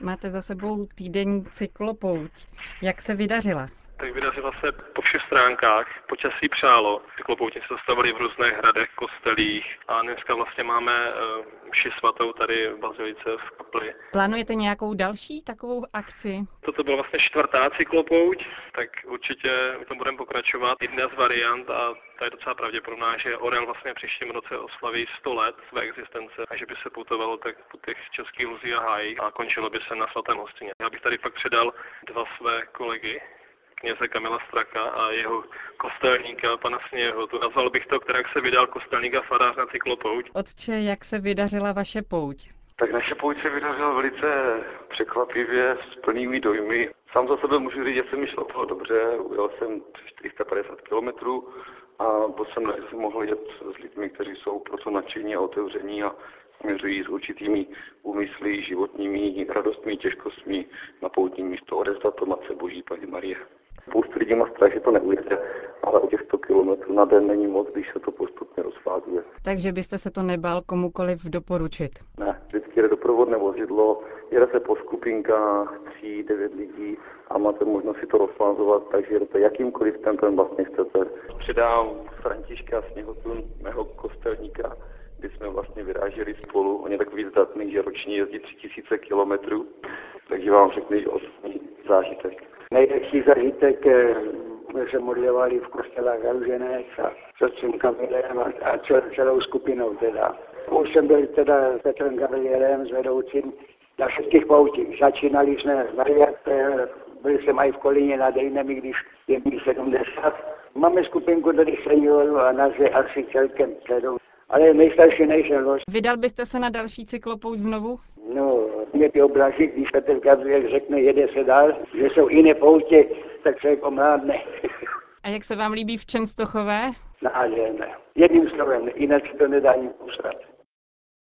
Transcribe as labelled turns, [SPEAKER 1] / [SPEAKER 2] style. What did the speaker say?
[SPEAKER 1] Máte za sebou týdenní cyklopouť. Jak se vydařila?
[SPEAKER 2] Tak vydařila se po všech stránkách, počasí přálo. Cyklopoutě se zastavili v různých hradech, kostelích a dneska vlastně máme mši svatou tady v bazilice v kapli.
[SPEAKER 1] Plánujete nějakou další takovou akci?
[SPEAKER 2] Toto byla vlastně čtvrtá cyklopouť, tak určitě v tom budeme pokračovat. Jedna z variant a ta je docela pravděpodobná, že Orel vlastně příštím roce oslaví 100 let své existence a že by se putovalo tak po těch českých luzích a hájích a končilo by se na Svatém Hostině. Já bych tady pak předal dva své kolegy, kněze Kamila Straka a jeho kostelníka, pana Sněhu. Nazval bych to, kterak se vydal kostelník a farář na cyklopouť.
[SPEAKER 1] Otče, jak se vydařila vaše pouť?
[SPEAKER 3] Tak naše pouť se vydařila velice překvapivě, s plnými dojmy. Sám za sebe můžu říct, že se mi šlo dobře, ujel jsem přes 450 kilometrů a byl jsem rád, že jsem mohl jet s lidmi, kteří jsou proto nadšení a otevření a směřují s určitými úmysly, životními radostmi, těžkostmi na poutní místo odevzdat to Matce Boží Panně Marie. Spoustu lidí má strach, že to neujede, ale o těch 100 kilometrů na den není moc, když se to postupně rozfázuje.
[SPEAKER 1] Takže byste se to nebál komukoliv doporučit?
[SPEAKER 3] Ne, vždycky jde doprovodné vozidlo, jede se po skupinkách 3-9 lidí a máte možnost si to rozfázovat, takže jedete jakýmkoliv tempem vlastně chcete. Předám Františka Sněhotun, mého kostelníka, kdy jsme vlastně vyráželi spolu. On je takový zdatný, že ročně jezdí 3000 kilometrů, takže vám řeknu osobní zážitek.
[SPEAKER 4] Nejlepší zážitek se modlívali v kostele Galuženec a s otcem Kamilem a celou skupinou teda. Už jsem byl teda s Petrem Gabrielem, s vedoucím na všech poutích. Začínali jsme s Mariatem, byl jsem i v Kolíně nad Dejnem, když je mi 70. Máme skupinku tady seniorů a nás je asi celkem 7. Ale nejstarší nejsem.
[SPEAKER 1] Vydal byste se na další cyklopouť znovu?
[SPEAKER 4] No, mě ty obrazy, když Petr Gabriel řekne, jede se dál, že jsou jiné poutě, tak se jako mládne.
[SPEAKER 1] A jak se vám líbí v Čenstochové?
[SPEAKER 4] Nádherné. Jedním slovem, jinak si to nedá ani popsat.